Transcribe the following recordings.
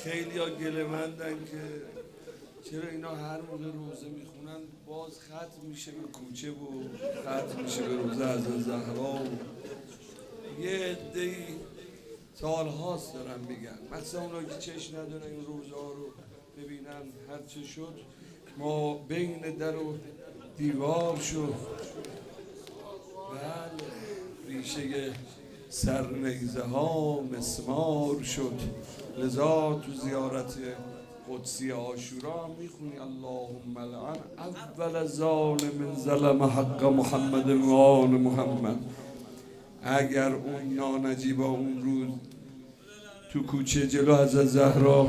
خیلی ها گله‌مندن که چرا اینا هر موقع روزه میخونن باز ختم میشه به کوچه و ختم میشه به روزه از زهرا و یه عده‌ای سالهاست دارن میگن، مثلا اونا که چشم ندارن این روزه ها رو ببینن، هرچه شد ما بین در و دیوار شد. بله ریشه سرنیزه ها مسمار شد، لذا تو زیارت قدسی عاشورا میخونی اللهم لعن اول ظالم ظلم حق محمد و آل محمد. اگر اون نانجیبا اون روز تو کوچه جلو حضرت زهرا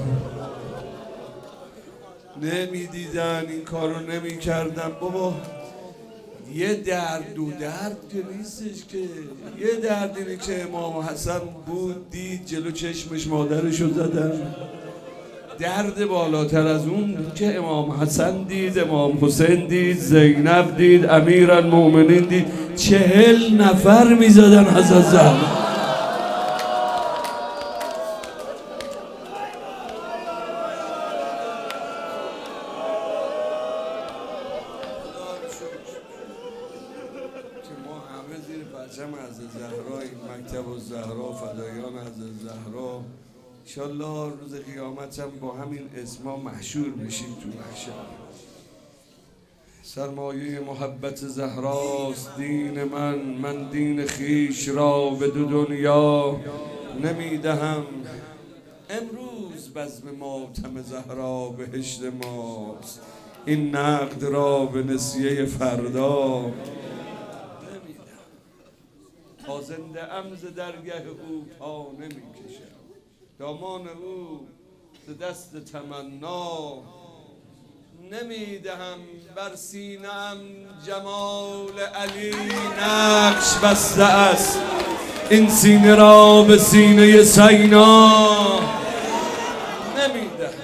نمیدیدن این کارو نمیکردن، بابا یه درد و درد که نیستش که، یه درد اینه که امام حسن بود دید جلو چشمش مادرشو زدن، درد بالاتر از اون که امام حسن دید، امام حسین دید، زینب دید، امیرالمومنین دید، 40 نفر میزدن حضرت زهرا. پرچم حضرت زهرا، این مکتب الزهرا، فدایان حضرت زهرا، انشالله روز قیامت هم با همین اسما محشور بشیم تو محشر. سرمایه محبت زهراست دین من دین خیش را به دو دنیا نمیدهم. امروز بزم ماتم زهرا بهشت ماست، این نقد را به نسیه فردا تا زنده ام ز درگه او پا نمیکشم، دامان او ز دست تمنا نمیدهم. بر سینه‌ام جمال علی نقش بسته است، این سینه را به سینه سینا نمیدهم.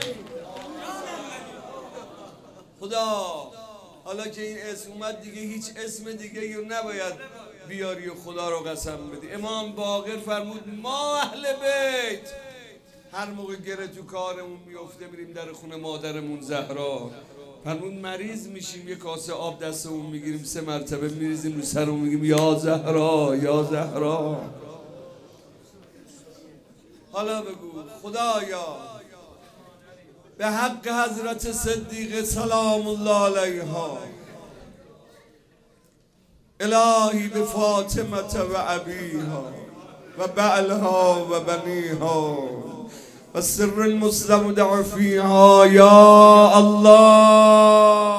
خدا حالا که این اسم اومد دیگه هیچ اسم دیگه رو نباید بیاری و خدا رو قسم بدی. امام باقر فرمود ما اهل بیت هر موقع گره تو کارمون میفته میریم در خونه مادرمون زهرا، فرمود مریض میشیم یه کاسه آب دستمون میگیریم 3 مرتبه میریزیم رو سرمون میگیم یا زهرا یا زهرا. حالا بگو خدایا به حق حضرت صدیقه سلام الله علیها، الهی به فاطمه و ابیها و بعلها و بنیها و سر المستودع فیها یا الله